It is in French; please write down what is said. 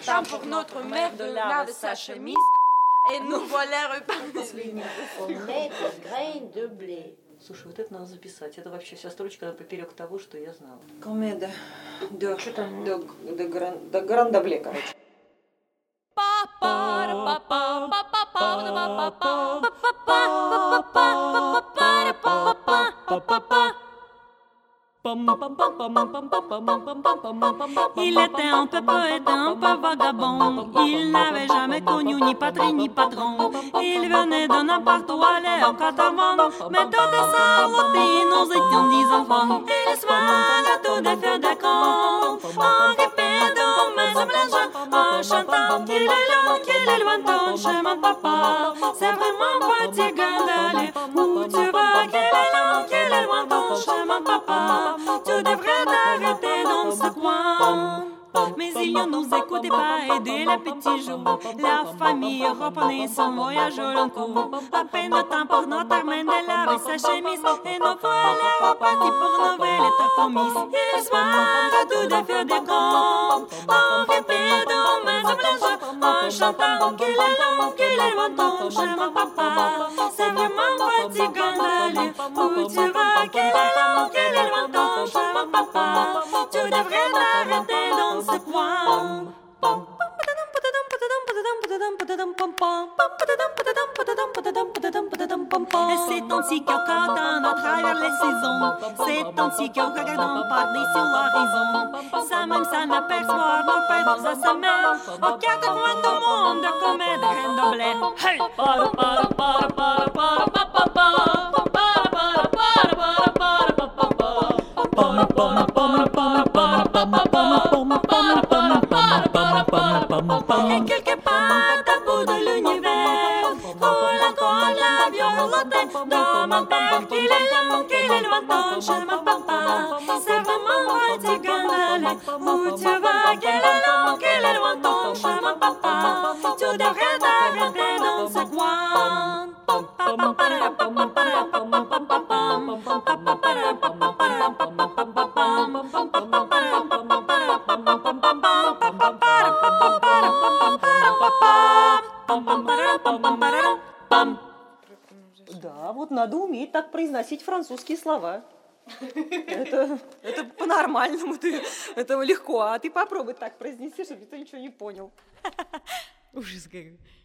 temps pour notre mère de lave sa chemise. Et nous voilà repartis. Grain de blé. Слушай, вот это надо записать. Это вообще вся строчка поперек того, что я знала. Комеда. До До грандабле, короче. Il était un peu poète, un peu vagabond. Il n'avait jamais connu ni patrie ni patron. Il venait de n'importe où aller en caravane. Mais tout de ça, nous étions 10 enfants. Et le soir, à tout défait des camps, en répétant mes obligeants, en chantant qu'il est là, qu'il est lointain chez mon papa. C'est vraiment fatigant d'aller où tu vas, qu'il est là, qu'il est lointain chez mon papa. Tu devrais t'arrêter dans ce coin. Mais il ne nous écoutait pas et dès les petits jours, la famille reprenait son voyage au long cours. À peine de temps pour notre Armène de laver sa chemise et nos voilà repartis pour nouvelles étapes promises. Et le soir, à tout défaire des camps, en répétant mes obligeants, en chantant qu'il est là, qu'il est lointain chez mon papa. C'est vraiment fatigant d'aller où tu vas, qu'il est là, qu'il est lointain chez mon papa. Tu devrais t'arrêter dans ce coin. Et c'est ainsi qu'en cantant à travers les saisons, c'est ainsi qu'en regardant par-dessus l'horizon, ça même ça n'aperçoit nos pères à sa mère, aux quatre coins du monde comme des graines de blé. Hey! Et quelque part à bout de l'univers, roule encore la violette de mon père, qu'il est là, qu'il est lointain chez mon papa. C'est vraiment fatigant d'aller où tu vas, qu'il est là, qu'il est lointain chez mon papa. Tu devrais t'arrêter dans ce coin. Да, вот надо уметь так произносить французские слова. Это по-нормальному, это легко. А ты попробуй так произнести, чтобы никто ничего не понял. Ужас какой.